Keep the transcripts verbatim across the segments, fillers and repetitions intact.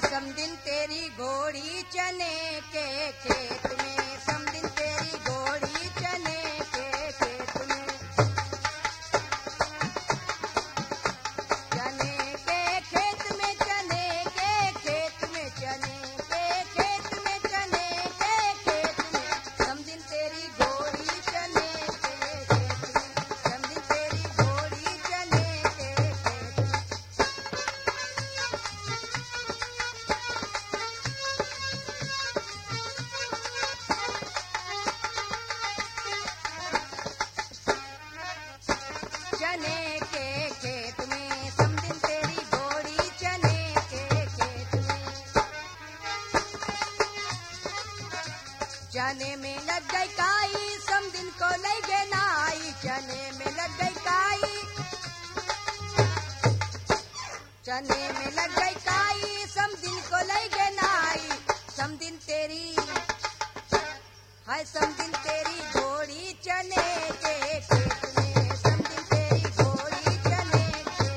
समदिन तेरी घोड़ी चने के खेत में, समदिन तेरी घोड़ी चने के खेत में, चने के खेत में, चने के खेत में, चने के खेत में, चने के खेत में, समदिन तेरी घोड़ी चने के खेत में, समदिन तेरी घोड़ी चने के खेत में। चने के खेत में, समदिन तेरी घोड़ी चने के खेत में, चने में लग गई काई, समदिन को ले गे नाई, चने में लग गई काई, चने में लग गई काई, समदिन को ले गे नाई, समदिन तेरी है, समदिन तेरी घोड़ी चने के खेत में, समदिन तेरी घोड़ी चने के।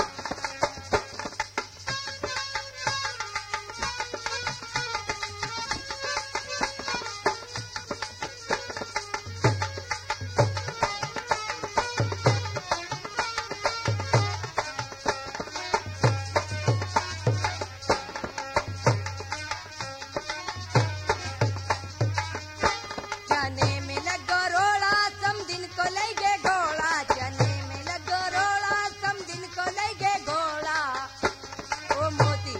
चने में लगो रोड़ा, समदिन को ले गे घोड़ा, चने में लगो रोड़ा, समदिन को ले गे घोड़ा, ओ मोती।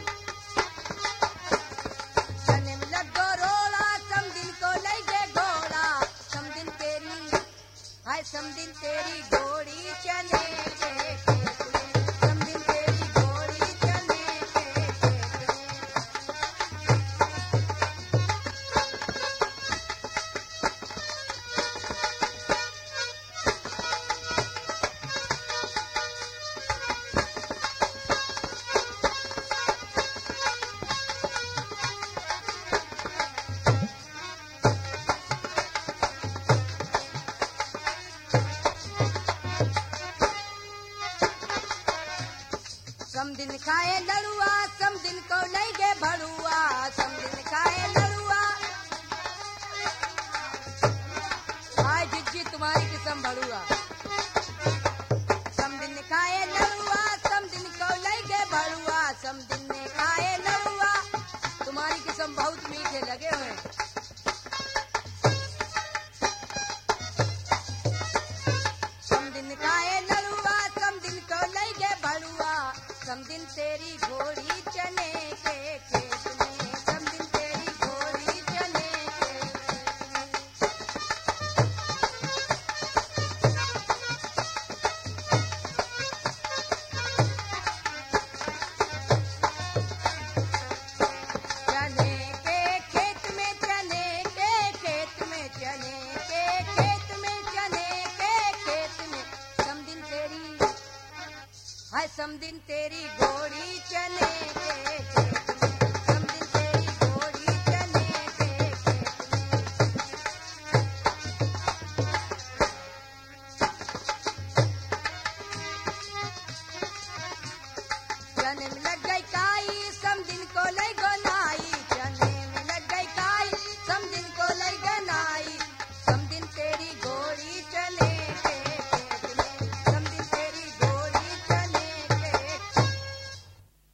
चने में लगो रोड़ा, समदिन को ले गे घोड़ा, समदिन तेरी है, समदिन तेरी घोड़ी चने के खेत में, समदिन तेरी घोड़ी चने के खेत में। समदिन खाए लड़ुआ, समदिन को ले गे भड़ुआ, समदिन खाए लड़ुआ, हाय जिज्जी तुम्हारी किस्म भड़ुआ, समदिन खाए लड़ुआ, समदिन को ले गे भड़ुआ, समदिन ने खाए लड़ुआ, तुम्हारी किस्म बहुत मीठे लगे हुए।